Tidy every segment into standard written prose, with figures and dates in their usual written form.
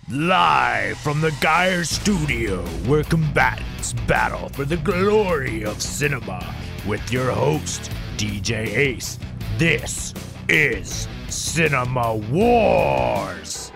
Live from the Geyer Studio, where combatants battle for the glory of cinema, with your host, DJ Ace. This is Cinema Wars.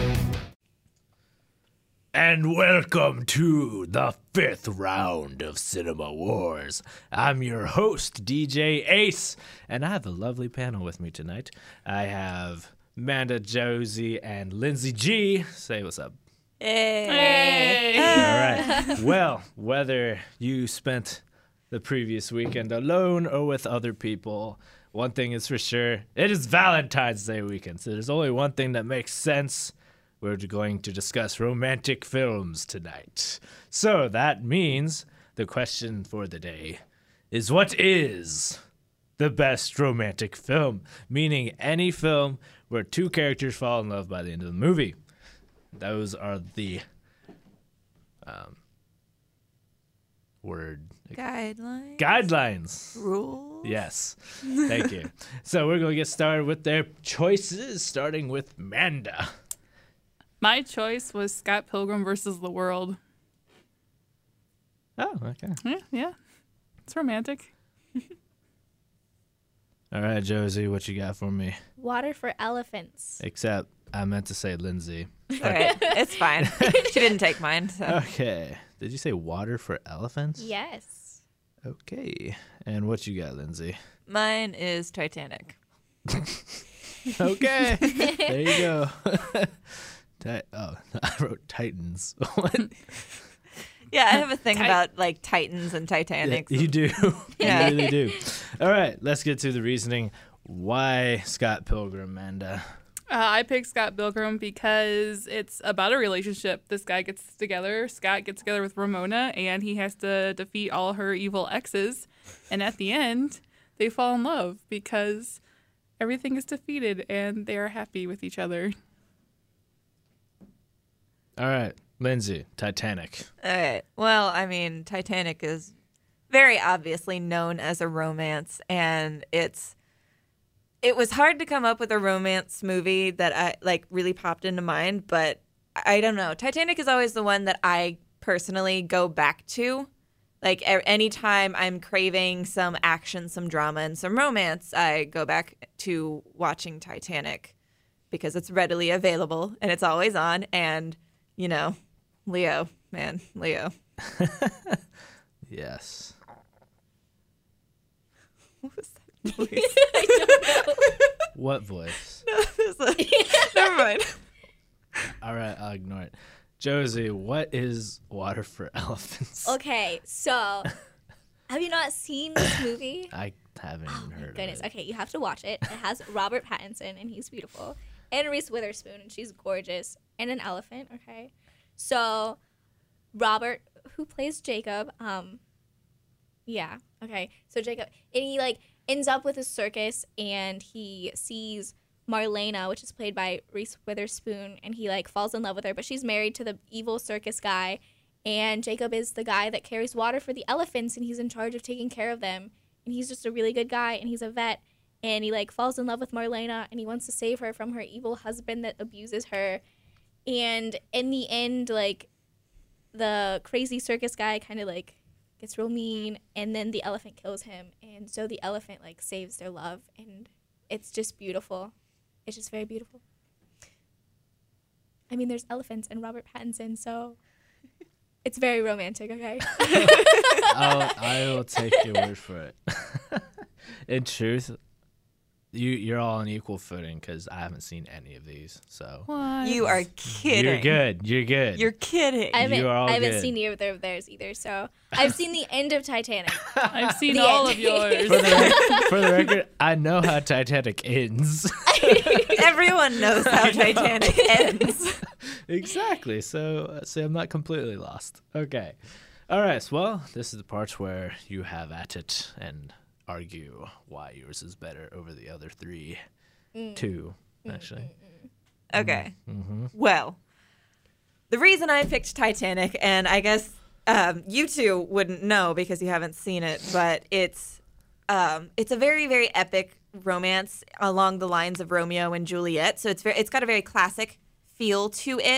And welcome to the 5th round of Cinema Wars. I'm your host, DJ Ace, and I have a lovely panel with me tonight. I have Amanda, Josie, and Lindsay G. Say what's up. Hey. All right. Well, whether you spent the previous weekend alone or with other people, one thing is for sure, it is Valentine's Day weekend. So there's only one thing that makes sense. We're going to discuss romantic films tonight. So that means the question for the day is, what is the best romantic film? Meaning any film where two characters fall in love by the end of the movie. Those are the guidelines. Rules. Yes. Thank you. So we're going to get started with their choices, starting with Manda. My choice was Scott Pilgrim versus the World. Oh, okay. Yeah. It's romantic. All right, Josie, what you got for me? Water for Elephants. Except I meant to say Lindsay. All right, it's fine. She didn't take mine. So. Okay. Did you say Water for Elephants? Yes. Okay. And what you got, Lindsay? Mine is Titanic. Okay. There you go. I wrote Titans. What? Yeah, I have a thing about like Titans and Titanic. Yeah, you do. Yeah. You really do. All right, let's get to the reasoning. Why Scott Pilgrim, Amanda? I picked Scott Pilgrim because it's about a relationship. Scott gets together with Ramona, and he has to defeat all her evil exes. And at the end, they fall in love because everything is defeated and they are happy with each other. All right, Lindsay, Titanic. All right. Well, I mean, Titanic is very obviously known as a romance, and it was hard to come up with a romance movie that I really popped into mind, but I don't know. Titanic is always the one that I personally go back to. Like anytime I'm craving some action, some drama, and some romance, I go back to watching Titanic because it's readily available and it's always on. And, you know, Leo. Yes. What was that voice? I don't know. What voice? Never mind. All right, I'll ignore it. Josie, what is Water for Elephants? Okay, so have you not seen this movie? I haven't even heard Goodness. of it. Okay, you have to watch it. It has Robert Pattinson, and he's beautiful, and Reese Witherspoon, and she's gorgeous, and an elephant. Okay, so Robert, who plays Jacob, yeah. Okay, so Jacob, and he ends up with a circus, and he sees Marlena, which is played by Reese Witherspoon, and he falls in love with her, but she's married to the evil circus guy, and Jacob is the guy that carries water for the elephants, and he's in charge of taking care of them, and he's just a really good guy, and he's a vet, and he falls in love with Marlena, and he wants to save her from her evil husband that abuses her, and in the end, the crazy circus guy kind of gets real mean, and then the elephant kills him, and so the elephant saves their love, and it's just beautiful. It's just very beautiful. I mean, there's elephants and Robert Pattinson, so it's very romantic, okay? I will take your word for it. In truth, you're all on equal footing because I haven't seen any of these. So What? You are kidding. You're good. You're kidding. I You are all haven't good. seen either of theirs either, so I've seen the end of Titanic. I've seen The all end. of yours. For the record, I know how Titanic ends. Everyone knows how Titanic ends. Exactly. So I'm not completely lost. Okay. All right. Well, this is the part where you have at it and argue why yours is better over the other three. Two, actually. Okay. Mm-hmm. Well, the reason I picked Titanic, and I guess you two wouldn't know because you haven't seen it, but it's a very, very epic romance along the lines of Romeo and Juliet. So it's got a very classic feel to it.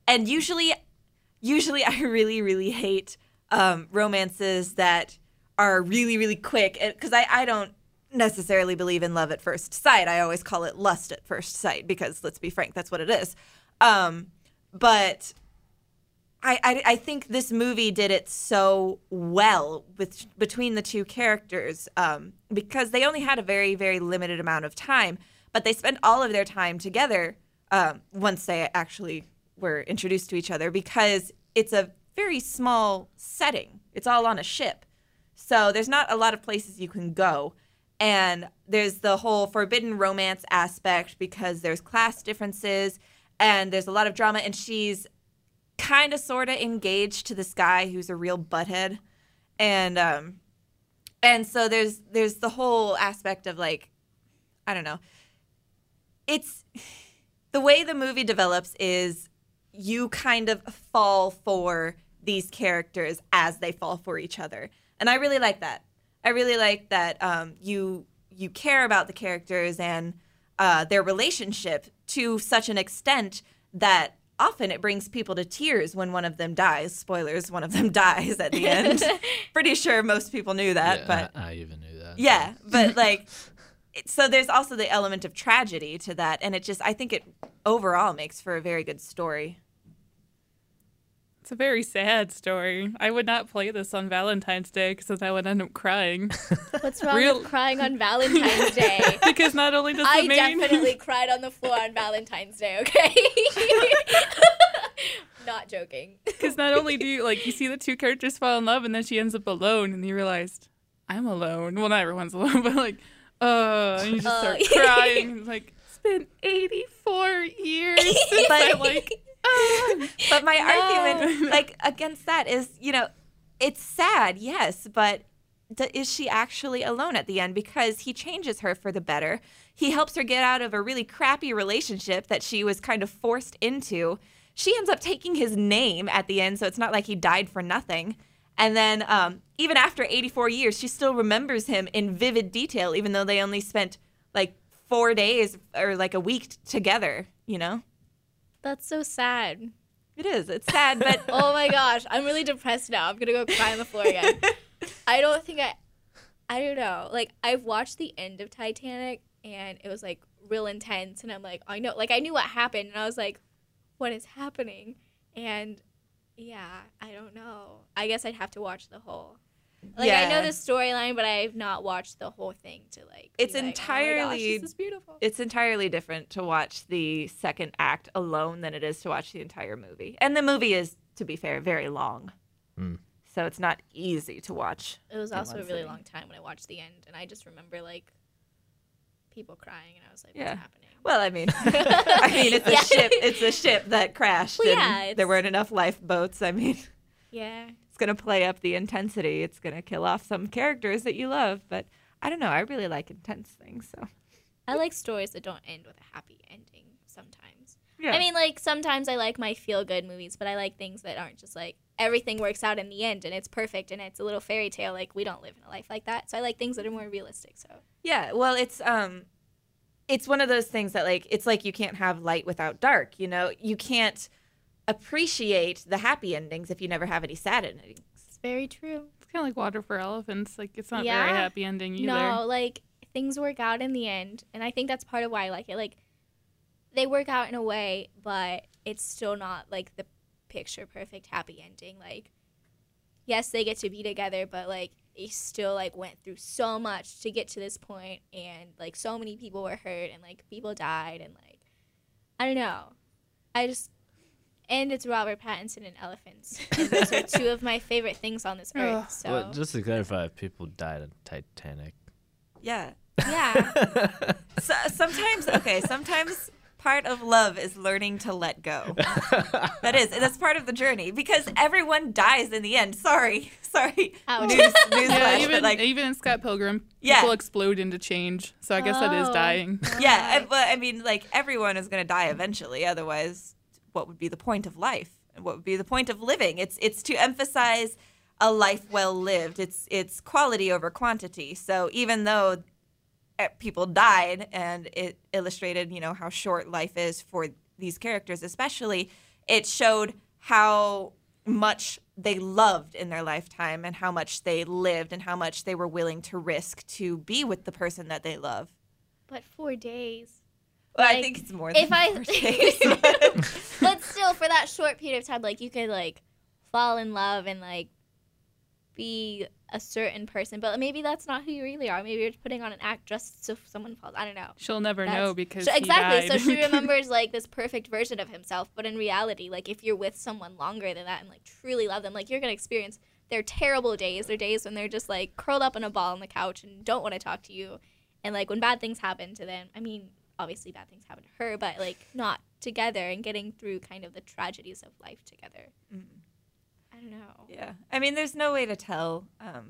And usually I really, really hate romances that are really, really quick, because I don't necessarily believe in love at first sight. I always call it lust at first sight because, let's be frank, that's what it is. But I think this movie did it so well between the two characters, because they only had a very, very limited amount of time, but they spent all of their time together once they actually were introduced to each other, because it's a very small setting. It's all on a ship. So there's not a lot of places you can go. And there's the whole forbidden romance aspect because there's class differences and there's a lot of drama. And she's kind of sort of engaged to this guy who's a real butthead. And so there's the whole aspect of, like, I don't know. It's the way the movie develops is you kind of fall for these characters as they fall for each other. And I really like that. I really like that you care about the characters and their relationship to such an extent that often it brings people to tears when one of them dies. Spoilers, one of them dies at the end. Pretty sure most people knew that. Yeah, but I even knew that. Yeah, but like, so there's also the element of tragedy to that. And I think it overall makes for a very good story. It's a very sad story. I would not play this on Valentine's Day because I would end up crying. What's wrong with crying on Valentine's Day? Because not only does I definitely cried on the floor on Valentine's Day, okay? Not joking. Because not only do you see the two characters fall in love and then she ends up alone and you realized, I'm alone. Well, not everyone's alone, but and you just start crying. And it's like, it's been 84 years since But my argument, against that is, it's sad, yes, but is she actually alone at the end? Because he changes her for the better. He helps her get out of a really crappy relationship that she was kind of forced into. She ends up taking his name at the end, so it's not like he died for nothing. And then even after 84 years, she still remembers him in vivid detail, even though they only spent 4 days or a week together, That's so sad. It is. It's sad, but oh my gosh, I'm really depressed now. I'm gonna go cry on the floor again. I don't know. I've watched the end of Titanic and it was real intense, and I'm I know, I knew what happened, and I was like, what is happening? And yeah, I don't know. I guess I'd have to watch the whole. I know the storyline, but I have not watched the whole thing to It's oh entirely. my gosh, this is beautiful. It's entirely different to watch the second act alone than it is to watch the entire movie. And the movie is, to be fair, very long, so it's not easy to watch. It was also a really long time when I watched the end, and I just remember people crying, and I was like, "What's happening?" Well, I mean, it's a ship. It's a ship that crashed. Well, and there weren't enough lifeboats. I mean, yeah. It's going to play up the intensity. It's going to kill off some characters that you love. But I don't know. I really like intense things. So I like stories that don't end with a happy ending sometimes. Yeah. I mean, sometimes I like my feel-good movies, but I like things that aren't just everything works out in the end and it's perfect and it's a little fairy tale. We don't live in a life like that. So I like things that are more realistic. So yeah, well, it's one of those things that it's you can't have light without dark. You can't appreciate the happy endings if you never have any sad endings. It's very true. It's kind of like Water for Elephants. It's not very happy ending either. No, things work out in the end, and I think that's part of why I like it. They work out in a way, but it's still not the picture perfect happy ending. Yes, they get to be together, but they still went through so much to get to this point, and so many people were hurt, and people died, and I don't know. And it's Robert Pattinson and elephants. And those are two of my favorite things on this earth. So Well, just to clarify, people died on Titanic. Yeah. yeah, Sometimes part of love is learning to let go. That's part of the journey, because everyone dies in the end. Sorry. Ouch. Newsflash, Yeah, but even in Scott Pilgrim, people explode into change. So I guess that is dying. Yeah, but I mean, everyone is going to die eventually. Otherwise, what would be the point of life? And what would be the point of living? It's to emphasize a life well lived. It's quality over quantity. So even though people died and it illustrated, how short life is for these characters, especially, it showed how much they loved in their lifetime and how much they lived and how much they were willing to risk to be with the person that they love. But 4 days. Well, I Like, think it's more than if I 4 days. but still, for that short period of time, like, you could, like, fall in love and, like, be a certain person, but maybe that's not who you really are. Maybe you're just putting on an act just so someone falls. I don't know. She'll never That's- know because So, he exactly. So died. she remembers like this perfect version of himself, but in reality, like if you're with someone longer than that and like truly love them, like you're gonna experience their terrible days, their days when they're just like curled up in a ball on the couch and don't want to talk to you, and like when bad things happen to them. I mean, obviously bad things happen to her, but like not together and getting through kind of the tragedies of life together. I don't know. Yeah. I mean, there's no way to tell.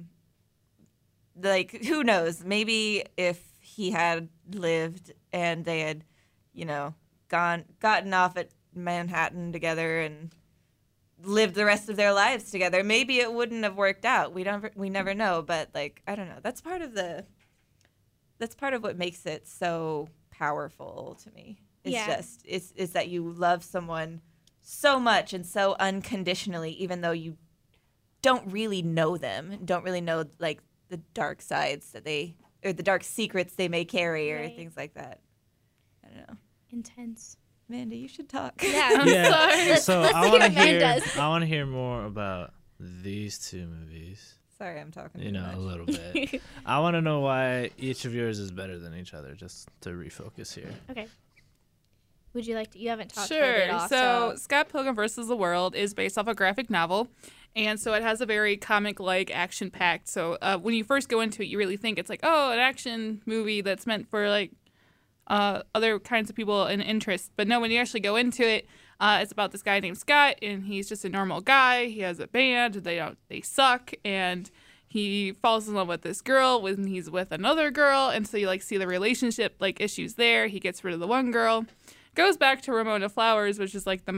Like, who knows? Maybe if he had lived and they had, you know, gotten off at Manhattan together and lived the rest of their lives together, maybe it wouldn't have worked out. We never know. But like, I don't know. That's part of what makes it so powerful to me. It's that you love someone so much and so unconditionally, even though you don't really know them, don't really know like the dark sides that they, or the dark secrets they may carry, or Right. things like that. I don't know. Intense. Amanda, you should talk. Yeah. Yeah. Let's- So let's I see want to what man hear. does. I want to hear more about these two movies. Sorry, I'm talking You too know, much. a little bit. I want to know why each of yours is better than each other, just to refocus here. Okay. Would you like to? You haven't talked about it Sure. all, So Scott Pilgrim vs. the World is based off a graphic novel. And so it has a very comic-like, action-packed. So when you first go into it, you really think it's like, oh, an action movie that's meant for like other kinds of people and interests. But no, when you actually go into it, it's about this guy named Scott, and he's just a normal guy. He has a band. They suck, and he falls in love with this girl when he's with another girl, and so you like see the relationship like issues there. He gets rid of the one girl, goes back to Ramona Flowers, which is like the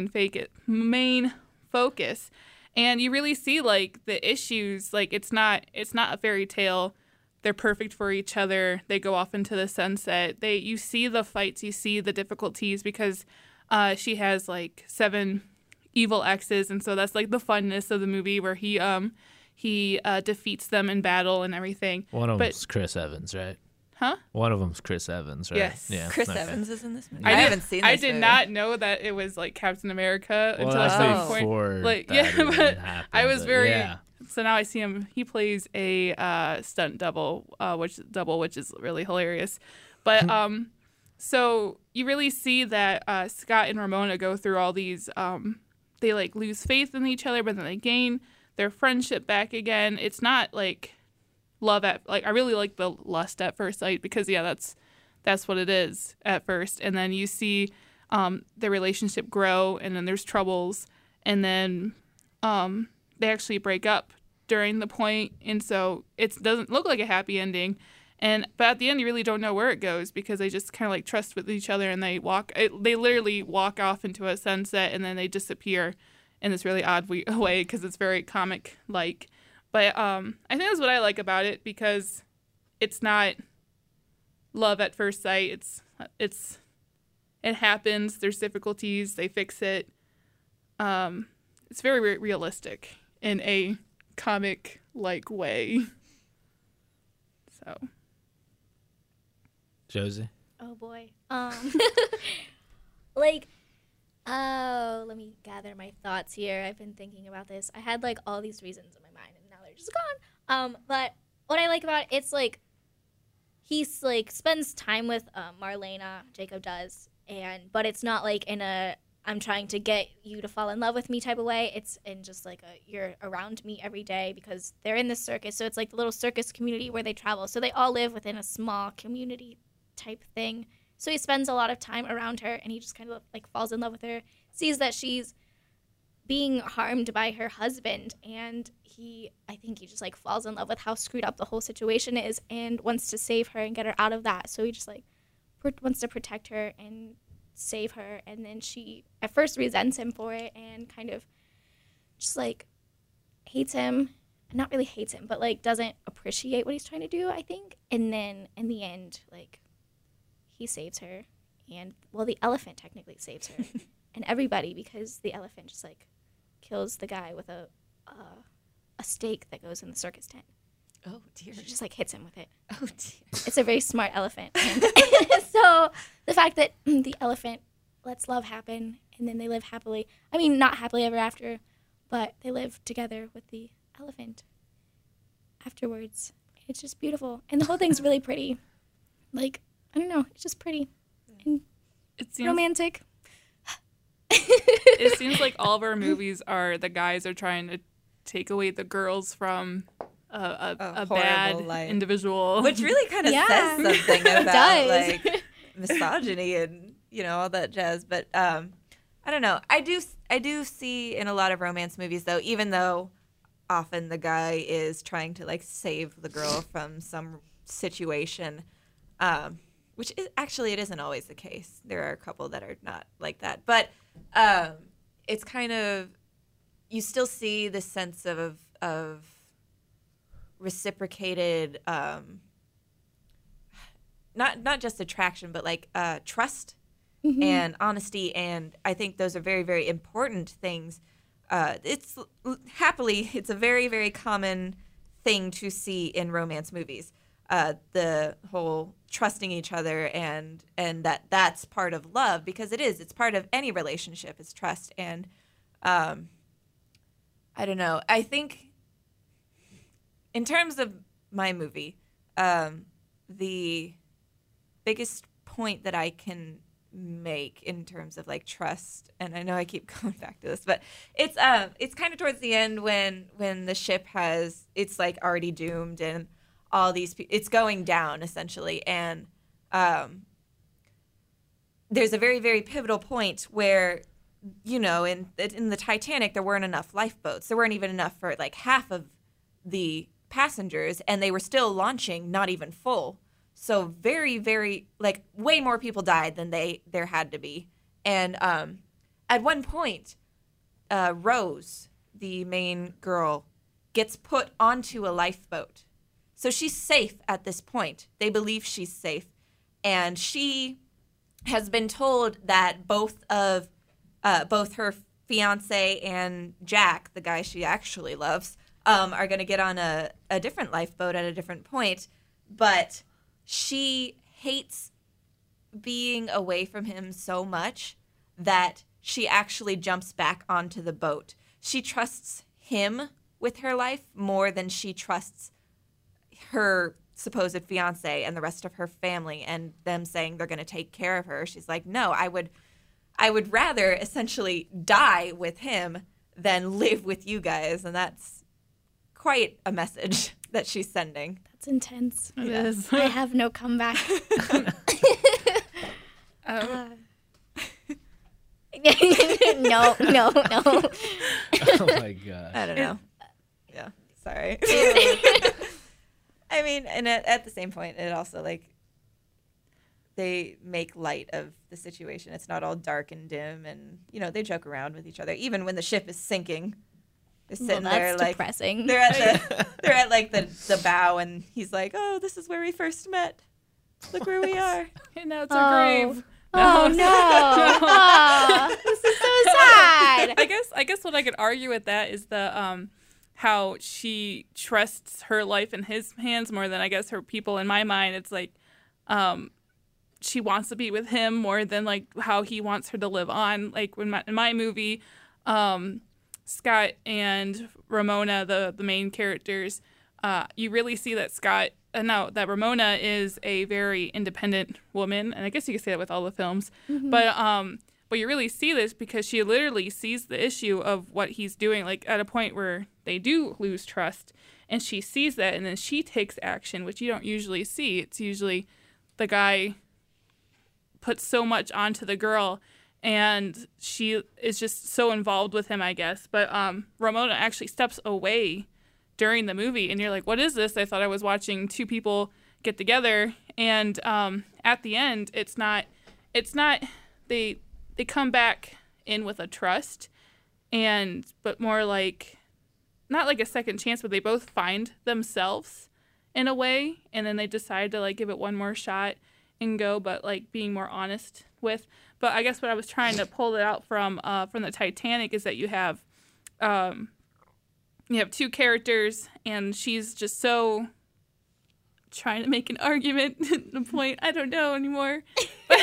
main focus, and you really see like the issues. Like it's not a fairy tale. They're perfect for each other. They go off into the sunset. You see the fights, you see the difficulties because she has like 7 evil exes, and so that's like the funness of the movie where he defeats them in battle and everything. One of But- them's Chris Evans, right? Huh? One of them's Chris Evans, right? Yes. Yeah. Chris okay. Evans is in this movie. I I, did- haven't seen this I did movie. not know that it was like Captain America Well, until a that's certain point. before Like, that yeah, even but happened, I was but very. yeah. So now I see him. He plays a stunt double, which is really hilarious. But so you really see that Scott and Ramona go through all these. They like lose faith in each other, but then they gain their friendship back again. It's not like love at like I really like the lust at first sight because that's what it is at first, and then you see the relationship grow, and then there's troubles, and then they actually break up during the point, and so it doesn't look like a happy ending. But at the end, you really don't know where it goes because they just kind of like trust with each other, and they literally walk off into a sunset, and then they disappear in this really odd way because it's very comic like. But I think that's what I like about it because it's not love at first sight. It happens. There's difficulties. They fix it. It's very realistic in a comic like way. So. Josie? Oh boy. Like, oh, let me gather my thoughts here. I've been thinking about this. I had like all these reasons in my mind, and now they're just gone. But what I like about it, it's like he's like spends time with Marlena. Jacob does, but it's not like in a I'm trying to get you to fall in love with me type of way. It's in just like you're around me every day because they're in this circus. So it's like the little circus community where they travel. So they all live within a small community type thing. So he spends a lot of time around her, and he just kind of like falls in love with her, sees that she's being harmed by her husband, and I think he just like falls in love with how screwed up the whole situation is and wants to save her and get her out of that. So he just like wants to protect her and save her, and then she at first resents him for it and kind of just like hates him. Not really hates him, but like doesn't appreciate what he's trying to do, I think. And then in the end, like he saves her, and well, the elephant technically saves her, and everybody, because the elephant just like kills the guy with a stake that goes in the circus tent. Oh dear. She just like hits him with it. Oh dear. It's a very smart elephant. And so the fact that the elephant lets love happen and then they live happily, I mean, not happily ever after, but they live together with the elephant afterwards. It's just beautiful. And the whole thing's really pretty. Like, I don't know, it's just pretty and It seems romantic. it seems like all of our movies are the guys are trying to take away the girls from a horrible bad life. individual. Which really kind of Yeah. says something It about does. like misogyny and all that jazz. But I don't know. I do see in a lot of romance movies though, even though often the guy is trying to like save the girl from some situation, which is actually it isn't always the case. There are a couple that are not like that, but it's kind of you still see this sense of reciprocated not just attraction but like trust and honesty, and I think those are very, very important things. It's a very, very common thing to see in romance movies, the whole trusting each other and that's part of love, because it's part of any relationship is trust. And I don't know, I think in terms of my movie, the biggest point that I can make in terms of like trust, and I know I keep going back to this, but it's kind of towards the end when the ship it's like already doomed and all these it's going down essentially, and there's a very, very pivotal point where in the Titanic there weren't enough lifeboats, there weren't even enough for like half of the passengers, and they were still launching not even full. So very, very, like, way more people died than there had to be. And at one point, Rose, the main girl, gets put onto a lifeboat. So she's safe at this point. They believe she's safe. And she has been told that both her fiance and Jack, the guy she actually loves, are going to get on a different lifeboat at a different point. But she hates being away from him so much that she actually jumps back onto the boat. She trusts him with her life more than she trusts her supposed fiance and the rest of her family and them saying they're going to take care of her. She's like, no, I would rather essentially die with him than live with you guys. And that's quite a message that she's sending. That's intense. It is. I have no comeback. No. Oh my god. I don't know. Yeah, sorry. I mean, and at the same point, it also like they make light of the situation. It's not all dark and dim, and they joke around with each other, even when the ship is sinking. They're sitting there that's like depressing. they're at like the bow, and he's like, "Oh, this is where we first met. Look where we are." And now it's our grave. Oh no! Oh, this is so sad. I guess what I could argue with that is the how she trusts her life in his hands more than I guess her people. In my mind, it's like she wants to be with him more than like how he wants her to live on. Like in my movie, Scott and Ramona, the main characters, you really see that that Ramona is a very independent woman, and I guess you could say that with all the films. Mm-hmm. But you really see this because she literally sees the issue of what he's doing, like at a point where they do lose trust, and she sees that, and then she takes action, which you don't usually see. It's usually the guy puts so much onto the girl, and she is just so involved with him, I guess. But Ramona actually steps away during the movie, and you're like, what is this? I thought I was watching two people get together, and at the end, it's not they come back in with a trust, but more like, not like a second chance, but they both find themselves in a way, and then they decide to like give it one more shot and go, but like being more honest with. But I guess what I was trying to pull it out from the Titanic is that you have two characters, and she's just so trying to make an argument. The point, I don't know anymore. But,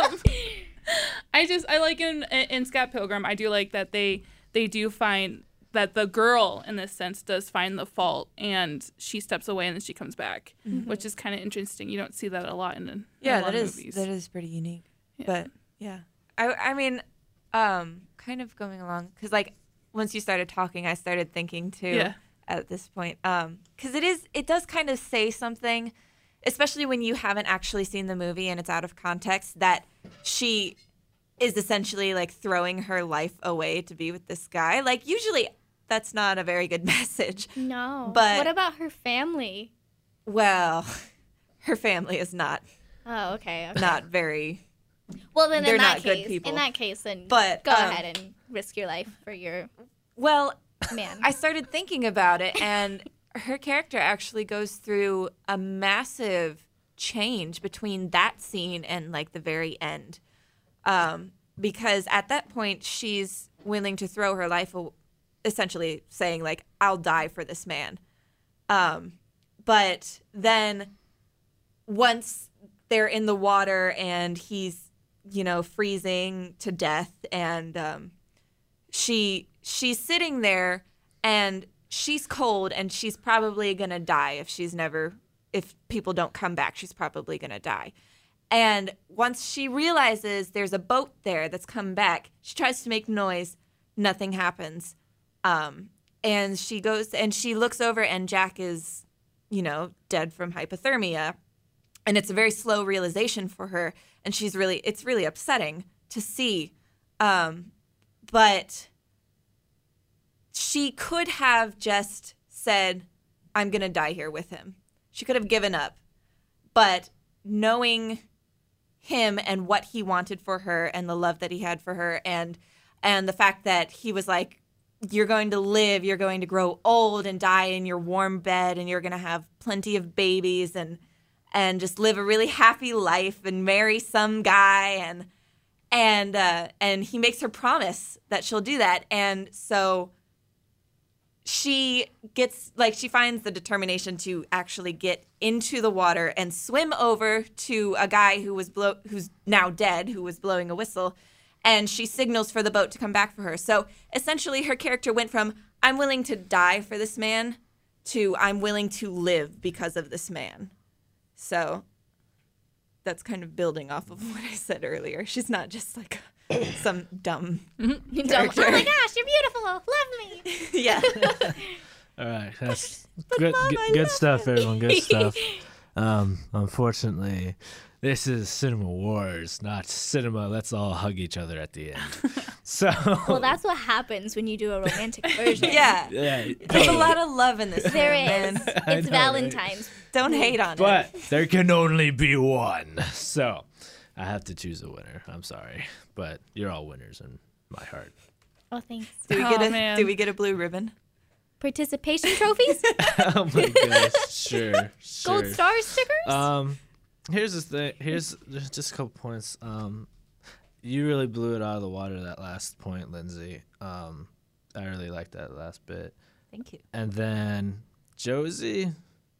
I like in Scott Pilgrim, I do like that they do find that the girl in this sense does find the fault, and she steps away and then she comes back, which is kind of interesting. You don't see that a lot in a lot of movies. That is pretty unique. Yeah. But yeah, I mean, kind of going along, because like once you started talking, I started thinking too at this point, because it does kind of say something, especially when you haven't actually seen the movie and it's out of context, that she is essentially like throwing her life away to be with this guy. Like usually that's not a very good message. No. But what about her family? Well, her family is not Oh, okay. not very. Well, then They're in that not good case, people. then But, go ahead and risk your life for your Well, man. I started thinking about it, and her character actually goes through a massive change between that scene and like the very end, because at that point she's willing to throw her life, essentially saying like, "I'll die for this man." But then once they're in the water and he's, freezing to death, and she's sitting there and she's cold, and she's probably gonna die if people don't come back. She's probably gonna die. And once she realizes there's a boat there that's come back, she tries to make noise. Nothing happens. And she goes and she looks over, and Jack is, dead from hypothermia. And it's a very slow realization for her. And it's really upsetting to see. But she could have just said, "I'm going to die here with him." She could have given up. But knowing him and what he wanted for her and the love that he had for her, and the fact that he was like, "You're going to live, you're going to grow old and die in your warm bed, and you're going to have plenty of babies and just live a really happy life and marry some guy," and he makes her promise that she'll do that. And so she finds the determination to actually get into the water and swim over to a guy who's now dead, who was blowing a whistle, and she signals for the boat to come back for her. So essentially her character went from, "I'm willing to die for this man," to, "I'm willing to live because of this man." So that's kind of building off of what I said earlier. She's not just like some dumb character. Oh my gosh, you're beautiful. Love me. Yeah. All right, that's good stuff, everyone. Good stuff. Unfortunately, this is Cinema Wars, not cinema. Let's all hug each other at the end. So. Well, that's what happens when you do a romantic version. Yeah. There's a lot of love in this. There film, is. man. It's Valentine's. Don't hate on it. But there can only be one. So I have to choose a winner. I'm sorry, but you're all winners in my heart. Oh, thanks. Do we get a blue ribbon? Participation trophies? Oh my gosh. Sure. Gold star stickers? Here's the thing. Here's just a couple points. You really blew it out of the water that last point, Lindsay. I really liked that last bit. Thank you. And then Josie,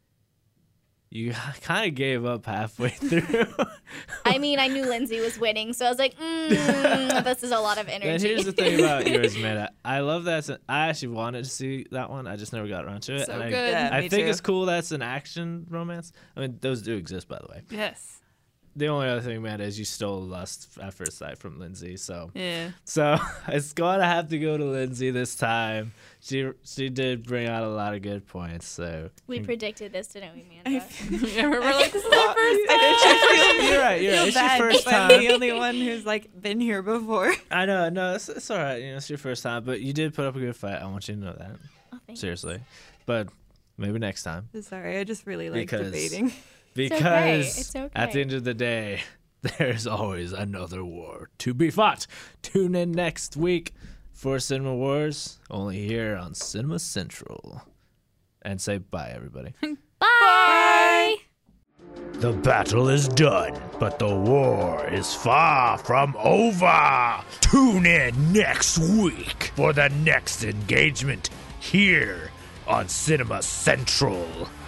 you kind of gave up halfway through. I mean, I knew Lindsay was winning, so I was like, this is a lot of energy. And here's the thing about yours, man. I love that. I actually wanted to see that one. I just never got around to it. So and good. I Me think too. it's cool that's an action romance. I mean, those do exist, by the way. Yes. The only other thing, man, is you stole lust at first sight from Lindsay. So Yeah. it's going to have to go to Lindsay this time. She did bring out a lot of good points. So We predicted this, didn't we, Amanda? Yeah, we're like, this is our first time. you're right. It's your first I'm time. the only one who's like been here before. I know. No, it's all right. It's your first time, but you did put up a good fight. I want you to know that. Oh, thanks. Seriously. But maybe next time. Sorry, I just really like Because- debating. Because It's okay. at the end of the day, there's always another war to be fought. Tune in next week for Cinema Wars, only here on Cinema Central. And say bye, everybody. Bye. The battle is done, but the war is far from over. Tune in next week for the next engagement here on Cinema Central.